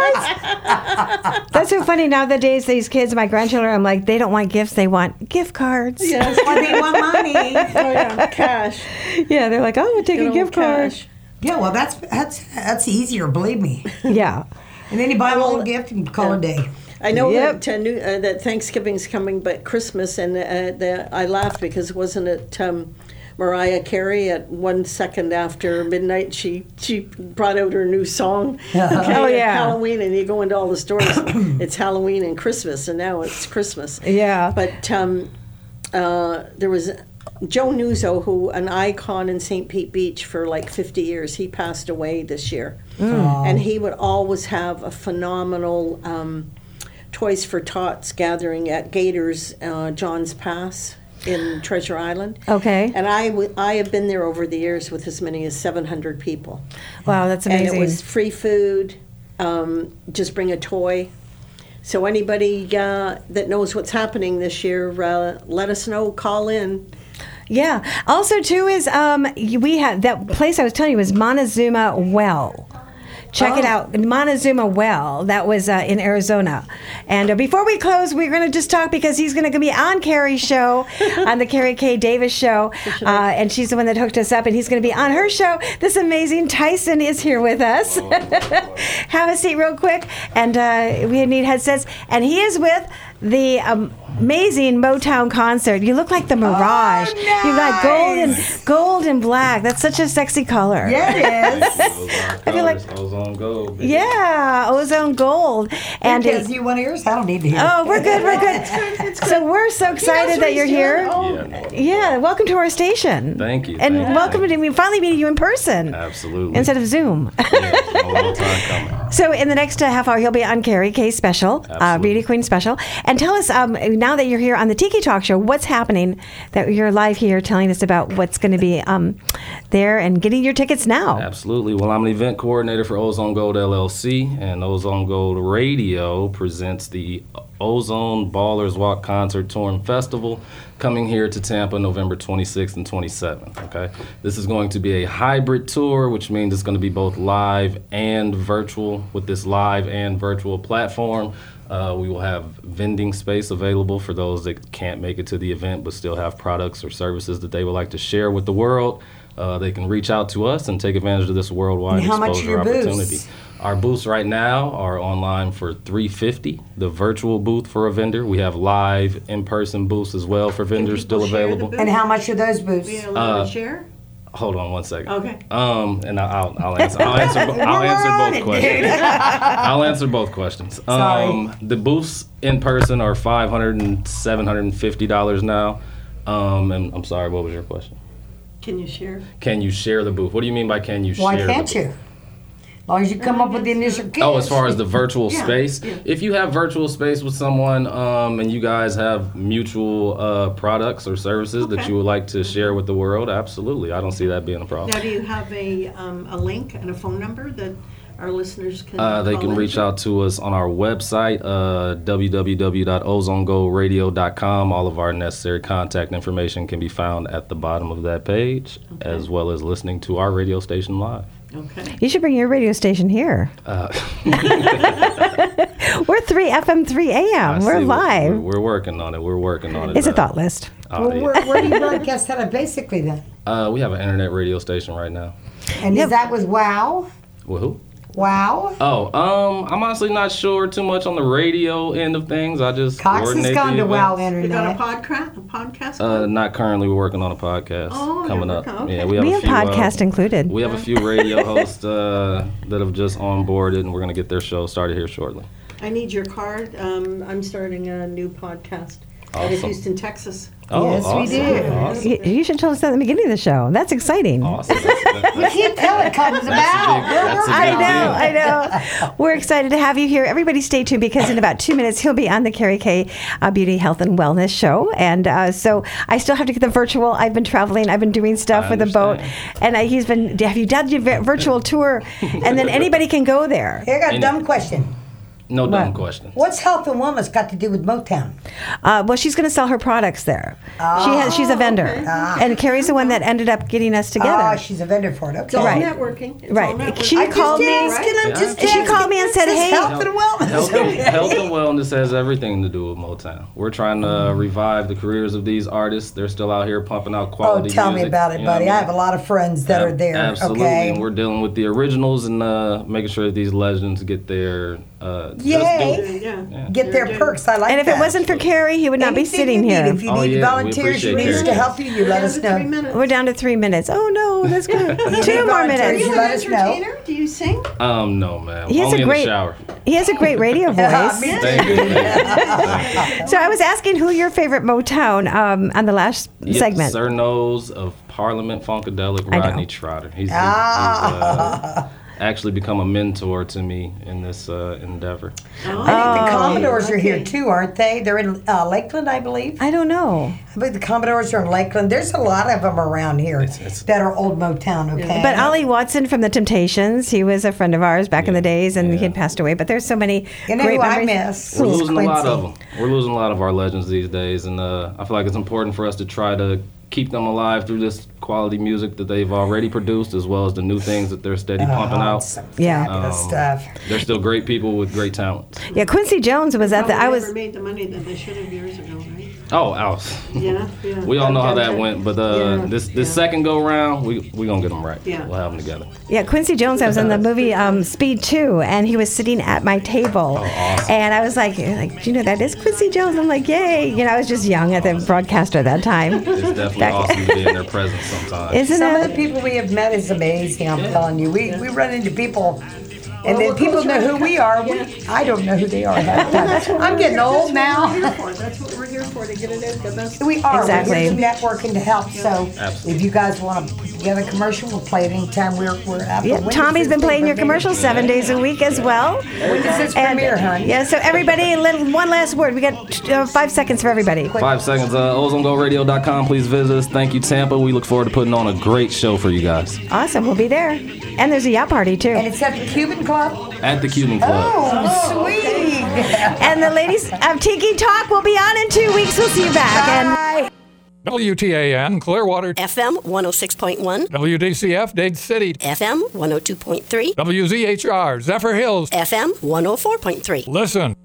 gift cards? That's so funny. Nowadays, these kids, my grandchildren, I'm like, they don't want gifts. They want gift cards.
Yes.
Well, they want money.
Oh, yeah, cash.
Yeah, they're like, oh, we'll take a gift card.
Cash.
Yeah, well, that's easier, believe me.
Yeah.
And then you buy a little gift and call it a day.
I know that Thanksgiving's coming, but Christmas, and I laughed because wasn't it Mariah Carey at 1 second after midnight? She brought out her new song.
Oh, yeah.
Halloween, and you go into all the stores. It's Halloween and Christmas, and now it's Christmas.
Yeah.
But there was Joe Nuzzo, who an icon in St. Pete Beach for like 50 years. He passed away this year, and he would always have a phenomenal Toys for Tots gathering at Gators, John's Pass in Treasure Island.
Okay.
And I have been there over the years with as many as 700 people.
Wow, that's amazing.
And it was free food, just bring a toy. So anybody that knows what's happening this year, let us know, call in.
Yeah. Also, too, is we have that place I was telling you was Montezuma Well. Check it out, Montezuma Well. That was in Arizona. And before we close, we're going to just talk because he's going to be on Carrie's show, on the Carrie K. Davis show. And she's the one that hooked us up, and he's going to be on her show. This amazing Tyson is here with us. Have a seat real quick. And we need headsets. And he is with the amazing Motown concert. You look like the Mirage.
Oh, nice.
You've got gold and black. That's such a sexy color.
Yeah, it is.
I feel like
Ozone Gold. Baby.
yeah, ozone gold. And
Because you want yours? I don't need to hear.
oh, we're good. We're good. So we're so excited that you're here. Yeah, welcome to our station.
Thank you.
And welcome to finally meeting you in person.
Absolutely.
Instead of Zoom.
A long time coming.
So in the next half hour, he'll be on Carrie K special, Beauty Queen special. And tell us, now that you're here on the Tiki Talk Show, what's happening that you're live here telling us about what's going to be there and getting your tickets now.
Absolutely. Well, I'm an event coordinator for Ozone Gold LLC, and Ozone Gold Radio presents the Ozone Ballers Walk Concert Tour and Festival coming here to Tampa November 26th and 27th. Okay, this is going to be a hybrid tour, which means it's going to be both live and virtual. With this live and virtual platform, we will have vending space available for those that can't make it to the event but still have products or services that they would like to share with the world. They can reach out to us and take advantage of this worldwide exposure opportunity. Our booths right now are online for $350, the virtual booth for a vendor. We have live in-person booths as well for vendors still available.
And how much are those booths?
We allowed to share?
Hold on one second.
Okay.
And I'll answer both questions. I'll answer both questions.
Sorry.
The booths in person are $500 and $750 now. And I'm sorry, what was your question?
Can you share?
Can you share the booth? What do you mean by can you
Why
share
can't
the booth?
you? As long as you come up with the initial kiss.
Oh, as far as the virtual
Yeah,
space?
yeah.
If you have virtual space with someone and you guys have mutual products or services that you would like to share with the world, absolutely. I don't see that being a problem.
Now, do you have a link and a phone number that our listeners can
They
call
can
in?
reach out to us on our website, www.ozonegoldradio.com. All of our necessary contact information can be found at the bottom of that page, as well as listening to our radio station live.
Okay.
You should bring your radio station here. We're 3 FM, 3 AM. We're live.
We're working on it. We're working on it.
It's a thought list.
Well, where do you broadcast out of basically then?
We have an internet radio station right now.
And is that with WOW?
With who?
WOW?
Oh, I'm honestly not sure too much on the radio end of things. I just
Cox has
coordinate
gone
the
to WOW
events.
You got
Internet.
a podcast?
Not currently. We're working on a podcast coming up.
okay.
Yeah,
We
have
have
a few,
podcast included.
We have a few radio hosts that have just onboarded, and we're going to get their show started here shortly.
I need your card. I'm starting a new podcast out of
Awesome.
Houston, Texas.
Oh,
Yes, we do.
Awesome.
You should tell us that at the beginning of the show. That's exciting.
Awesome.
You can't tell it comes about.
that's a big
I know. We're excited to have you here. Everybody stay tuned because in about 2 minutes he'll be on the Carrie K Beauty, Health, and Wellness show. And so I still have to get the virtual. I've been traveling. I've been doing stuff with the boat. And he's been, have you done your virtual tour? And then anybody can go there.
Here, I got a dumb question.
No dumb question.
What's health and wellness got to do with Motown?
Well, she's going to sell her products there. She's a vendor. And Carrie's the one that ended up getting us together.
She's a vendor for it. Okay.
It's all
Right.
networking. It's all
Right.
networking.
She called me. She called me and said,
This is
"Hey,
health and wellness.
Health and wellness has everything to do with Motown. We're trying to revive the careers of these artists. They're still out here pumping out
Oh,
quality
tell me
music,
about it,
you know
buddy.
what
I have a lot of friends that are there.
Absolutely,
Okay.
and we're dealing with the originals and making sure that these legends get their
Yay.
Yeah.
Get their perks. I like
and if
that.
it wasn't for Carrie, he would not be
Anything
sitting
you need,
here."
If you need volunteers, you need us to help you, you let us know.
We're down to 3 minutes. Oh no, that's good.
You
2
need
more
volunteers,
minutes.
you let us know.
Entertainer? Do you sing?
No, man.
He has
Only
a
in
great-
the shower.
He has a great radio voice.
Thank you. Thank you.
So I was asking who your favorite Motown on the last segment.
Sir knows of Parliament Funkadelic
I know.
Rodney Trotter. He's actually become a mentor to me in this endeavor.
I think the Commodores are here too, aren't they? They're in Lakeland, I believe.
I don't know.
I believe the Commodores are in Lakeland. There's a lot of them around here that are old Motown, okay?
But Ollie Watson from the Temptations, he was a friend of ours back in the days, and he had passed away. But there's so many
You know
great
who I
memories.
miss?
We're losing a lot of them. We're losing a lot of our legends these days, and I feel like it's important for us to try to keep them alive through this quality music that they've already produced, as well as the new things that they're steady pumping out.
Yeah.
Good stuff.
They're still great people with great talent.
Yeah, Quincy Jones was at the. I was.
Never made the money that they should have years ago, right?
Oh, Alice.
Yeah.
We all know how that went, but
Yeah,
this second go round, we gonna get them right.
Yeah.
We'll have them together.
Yeah, Quincy Jones. I was in the movie Speed 2, and he was sitting at my table, and I was like, do you know that is Quincy Jones? I'm like, yay! You know, I was just young at the broadcaster at that time.
It's definitely awesome to be in their presence sometimes.
Some of the people we have met is amazing, I'm telling you. We run into people, and then people know who we are. I don't know who they are half the time. I'm getting old now.
That's what we're here for, to get it out the best.
We are.
Exactly.
We're here to network and to help. So
Absolutely.
if you guys want to put together a commercial, we'll play it anytime we're out.
Yeah, Tommy's been playing your commercials 7 days a week as well.
When does this premiere, honey?
Yeah, so everybody, one last word. We got 5 seconds for everybody.
5 seconds. OzoneGoRadio.com. Please visit us. Thank you, Tampa. We look forward to putting on a great show for you guys
Awesome, we'll be there. And there's a yacht party too.
And it's at the Cuban Club?
at the Cuban Club.
Oh, sweet.
And the ladies of Tiki Talk will be on in 2 weeks. We'll see you back. And
WTAN Clearwater,
FM 106.1,
WDCF Dade City,
FM 102.3,
WZHR Zephyr Hills.
FM 104.3.
Listen.